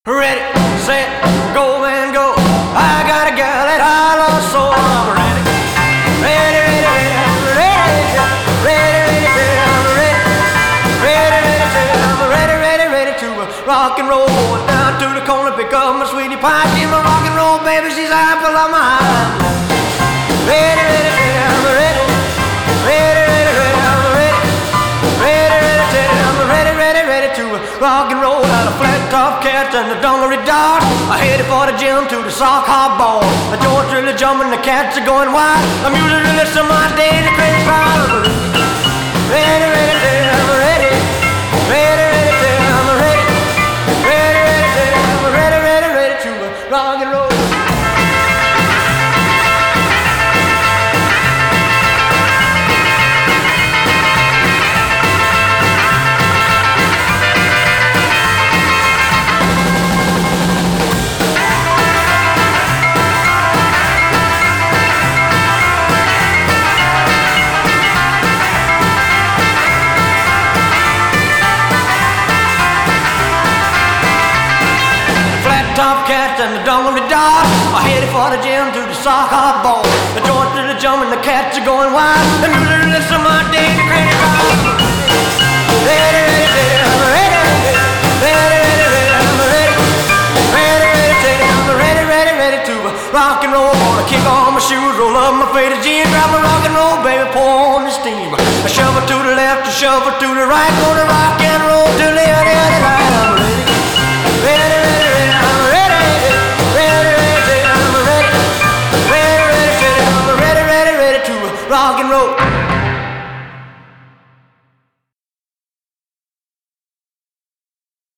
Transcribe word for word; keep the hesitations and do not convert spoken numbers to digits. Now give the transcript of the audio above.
Ready, set, go and go. I got a gal that I love so. I'm ready, ready, ready, ready, ready, ready, ready, I'm ready, ready, ready, I'm ready, ready, ready to rock and roll. Going down to the corner, pick up my sweetie pie. She's my rock and roll baby, she's the apple of my eye. Ready, ready, ready, I'm ready, ready, ready, ready, I'm ready, ready, ready, I'm ready, ready, ready to rock and roll. Out of flat top cats and the dungaree dogs. I headed for the gym to the sock hop ball. The joints really jumping, the cats are going wild. I'm usually really some my day to crazy crowd. Ready, ready, ready, I'm ready, ready, ready, ready, I'm ready, ready, ready, ready, I'm ready, ready, ready to rock and roll. Top cats and the dungaree dogs. I headed for the gym to the sock hop ball. The joints are jumping, the cats are going wild. The music is some my day to crazy crowd. Ready, ready, ready, I'm ready, ready, ready, ready, I'm ready, ready, ready, ready, I'm ready, ready, ready to rock and roll. Gonna kick on my shoes, roll up my faded jeans, grab my rock and roll, baby, pour on the steam. A shovel to the left, a shovel to the right, gonna rock and roll till the end of the night.